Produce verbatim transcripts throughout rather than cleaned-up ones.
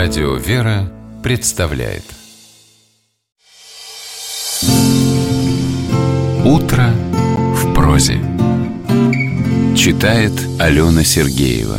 Радио «Вера» представляет «Утро в прозе». Читает Алена Сергеева.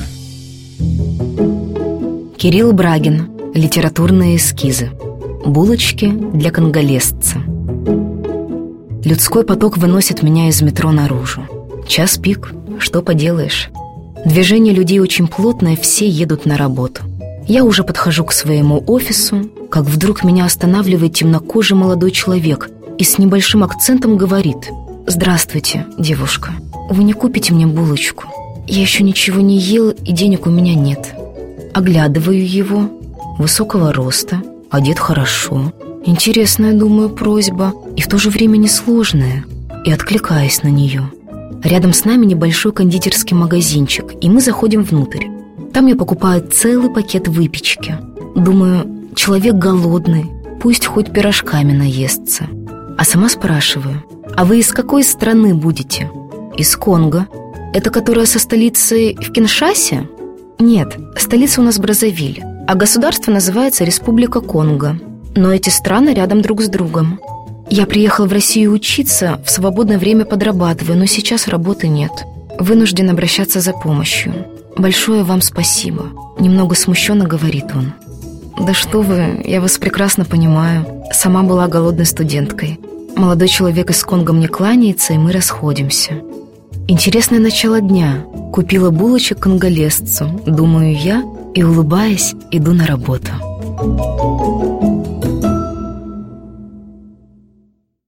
Кирилл Брагин. Литературные эскизы. Булочки для конголезца. Людской поток выносит меня из метро наружу. Час пик, что поделаешь. Движение людей очень плотное, все едут на работу. Я уже подхожу к своему офису, как вдруг меня останавливает темнокожий молодой человек и с небольшим акцентом говорит: «Здравствуйте, девушка, вы не купите мне булочку? Я еще ничего не ел, и денег у меня нет». Оглядываю его, высокого роста, одет хорошо. Интересная, думаю, просьба, и в то же время несложная, и откликаюсь на нее. Рядом с нами небольшой кондитерский магазинчик, и мы заходим внутрь. Там я покупаю целый пакет выпечки. Думаю, человек голодный, пусть хоть пирожками наестся. А сама спрашиваю: «А вы из какой страны будете?» «Из Конго». «Это которая со столицей в Киншасе?» «Нет, столица у нас Браззавиль, а государство называется Республика Конго. Но эти страны рядом друг с другом. Я приехал в Россию учиться, в свободное время подрабатываю, но сейчас работы нет. Вынужден обращаться за помощью. Большое вам спасибо», — немного смущенно говорит он. «Да что вы, я вас прекрасно понимаю. Сама была голодной студенткой. Молодой человек из Конго мне кланяется, и мы расходимся. Интересное начало дня. Купила булочек конголезцу, думаю я, и, улыбаясь, иду на работу».